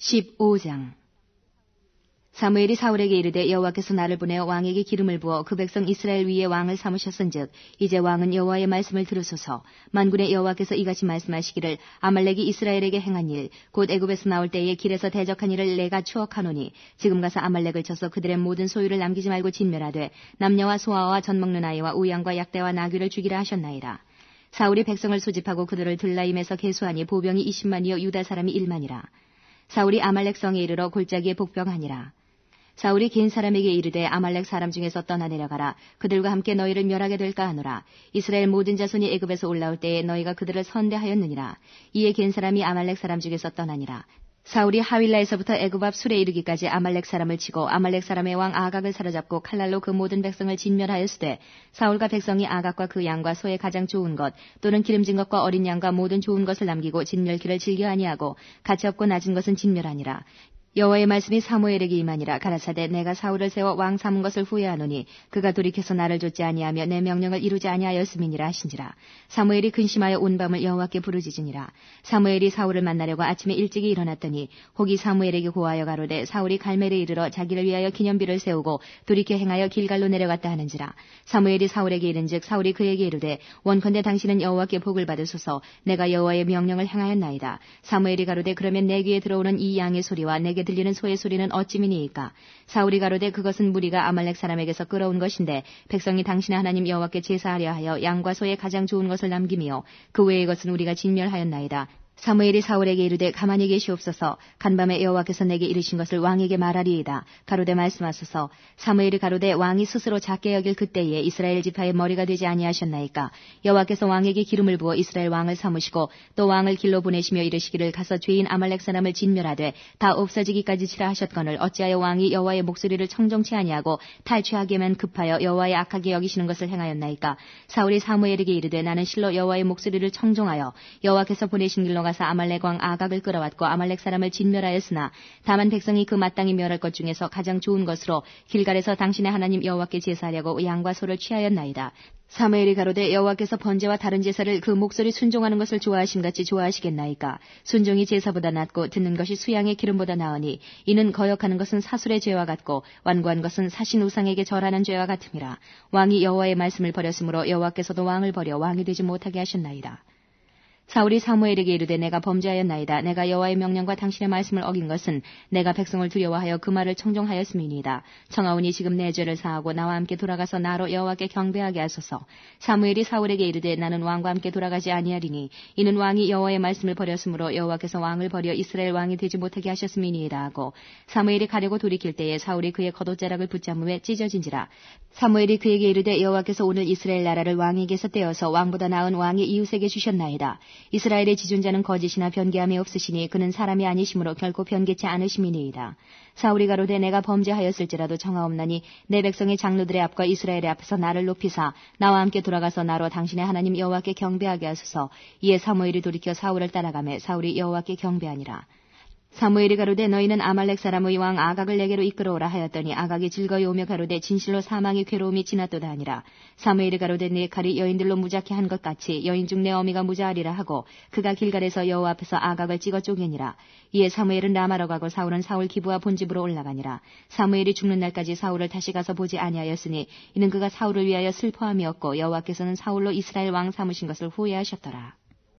15장. 사무엘이 사울에게 이르되 여호와께서 나를 보내어 왕에게 기름을 부어 그 백성 이스라엘 위에 왕을 삼으셨은즉 이제 왕은 여호와의 말씀을 들으소서. 만군의 여호와께서 이같이 말씀하시기를 아말렉이 이스라엘에게 행한 일 곧 애굽에서 나올 때에 길에서 대적한 일을 내가 추억하노니 지금 가서 아말렉을 쳐서 그들의 모든 소유를 남기지 말고 진멸하되 남녀와 소아와 젖 먹는 아이와 우양과 약대와 나귀를 죽이라 하셨나이다. 사울이 백성을 소집하고 그들을 들라임에서 계수하니 보병이 20만이요 유다 사람이 1만이라. 사울이 아말렉 성에 이르러 골짜기에 복병하니라. 사울이 겐 사람에게 이르되 아말렉 사람 중에서 떠나 내려가라. 그들과 함께 너희를 멸하게 될까 하노라. 이스라엘 모든 자손이 애굽에서 올라올 때에 너희가 그들을 선대하였느니라. 이에 겐 사람이 아말렉 사람 중에서 떠나니라. 사울이 하윌라에서부터 애굽 앞 술에 이르기까지 아말렉 사람을 치고 아말렉 사람의 왕 아각을 사로잡고 칼날로 그 모든 백성을 진멸하였으되 사울과 백성이 아각과 그 양과 소의 가장 좋은 것 또는 기름진 것과 어린 양과 모든 좋은 것을 남기고 진멸기를 즐겨 아니하고 가치 없고 낮은 것은 진멸하니라. 여호와의 말씀이 사무엘에게 임하니라. 가라사대 내가 사울을 세워 왕 삼은 것을 후회하노니 그가 돌이켜서 나를 좇지 아니하며 내 명령을 이루지 아니하였음이니라 하신지라. 사무엘이 근심하여 온 밤을 여호와께 부르짖으니라. 사무엘이 사울을 만나려고 아침에 일찍이 일어났더니 혹이 사무엘에게 고하여 가로되 사울이 갈멜에 이르러 자기를 위하여 기념비를 세우고 돌이켜 행하여 길갈로 내려갔다 하는지라. 사무엘이 사울에게 이른즉 사울이 그에게 이르되 원컨대 당신은 여호와께 복을 받으소서. 내가 여호와의 명령을 행하였나이다. 사무엘이 가로되 그러면 내 귀에 들어오는 이 양의 소리와 내게 들리는 소의 소리는 어찌미니이까. 사울이 가로되 그것은 무리가 아말렉 사람에게서 끌어온 것인데 백성이 당신의 하나님 여호와께 제사하려 하여 양과 소의 가장 좋은 것을 남기며 그 외의 것은 우리가 진멸하였나이다. 사무엘이 사울에게 이르되 가만히 계시옵소서. 간밤에 여호와께서 내게 이르신 것을 왕에게 말하리이다. 가로되 말씀하소서. 사무엘이 가로되 왕이 스스로 작게 여길 그때에 이스라엘 지파의 머리가 되지 아니하셨나이까. 여호와께서 왕에게 기름을 부어 이스라엘 왕을 삼으시고 또 왕을 길로 보내시며 이르시기를 가서 죄인 아말렉 사람을 진멸하되 다 없어지기까지 치라 하셨거늘 어찌하여 왕이 여호와의 목소리를 청종치 아니하고 탈취하기에만 급하여 여호와의 악하게 여기시는 것을 행하였나이까. 사울이 사무엘에게 이르되 나는 실로 여호와의 목소리를 청종하여 여호와께서 보내신 길로 가서 아말렉 왕 아각을 끌어왔고 아말렉 사람을 진멸하였으나 다만 백성이 그 마땅히 멸할 것 중에서 가장 좋은 것으로 길갈에서 당신의 하나님 여호와께 제사하려고 양과 소를 취하였나이다. 사무엘이 가로되 여호와께서 번제와 다른 제사를 그 목소리 순종하는 것을 좋아하심같이 좋아하시겠나이까. 순종이 제사보다 낫고 듣는 것이 수양의 기름보다 나으니 이는 거역하는 것은 사술의 죄와 같고 완고한 것은 사신 우상에게 절하는 죄와 같음이라. 왕이 여호와의 말씀을 버렸으므로 여호와께서도 왕을 버려 왕이 되지 못하게 하셨나이다. 사울이 사무엘에게 이르되 내가 범죄하였나이다. 내가 여호와의 명령과 당신의 말씀을 어긴 것은 내가 백성을 두려워하여 그 말을 청종하였음이니이다. 청하오니 지금 내 죄를 사하고 나와 함께 돌아가서 나로 여호와께 경배하게 하소서. 사무엘이 사울에게 이르되 나는 왕과 함께 돌아가지 아니하리니 이는 왕이 여호와의 말씀을 버렸으므로 여호와께서 왕을 버려 이스라엘 왕이 되지 못하게 하셨음이니이다 하고 사무엘이 가려고 돌이킬 때에 사울이 그의 겉옷자락을 붙잡음에 찢어진지라. 사무엘이 그에게 이르되 여호와께서 오늘 이스라엘 나라를 왕에게서 떼어서 왕보다 나은 왕의 이웃에게 주셨나이다. 이스라엘의 지존자는 거짓이나 변개함이 없으시니 그는 사람이 아니시므로 결코 변개치 않으심이니이다. 사울이 가로되 내가 범죄하였을지라도 청하옵나니 내 백성의 장로들의 앞과 이스라엘의 앞에서 나를 높이사 나와 함께 돌아가서 나로 당신의 하나님 여호와께 경배하게 하소서. 이에 사무엘이 돌이켜 사울을 따라가매 사울이 여호와께 경배하니라. 사무엘이 가로되 너희는 아말렉 사람의 왕 아각을 내게로 이끌어오라 하였더니 아각이 즐거이 오며 가로되 진실로 사망의 괴로움이 지났도다 하니라. 사무엘이 가로되 내 칼이 여인들로 무작게 한 것 같이 여인 중 내 어미가 무자하리라 하고 그가 길갈에서 여호와 앞에서 아각을 찍어 쪼개니라. 이에 사무엘은 라마로 가고 사울은 사울 기브와 본집으로 올라가니라. 사무엘이 죽는 날까지 사울을 다시 가서 보지 아니하였으니 이는 그가 사울을 위하여 슬퍼함이었고 여호와께서는 사울로 이스라엘 왕 삼으신 것을 후회하셨더라.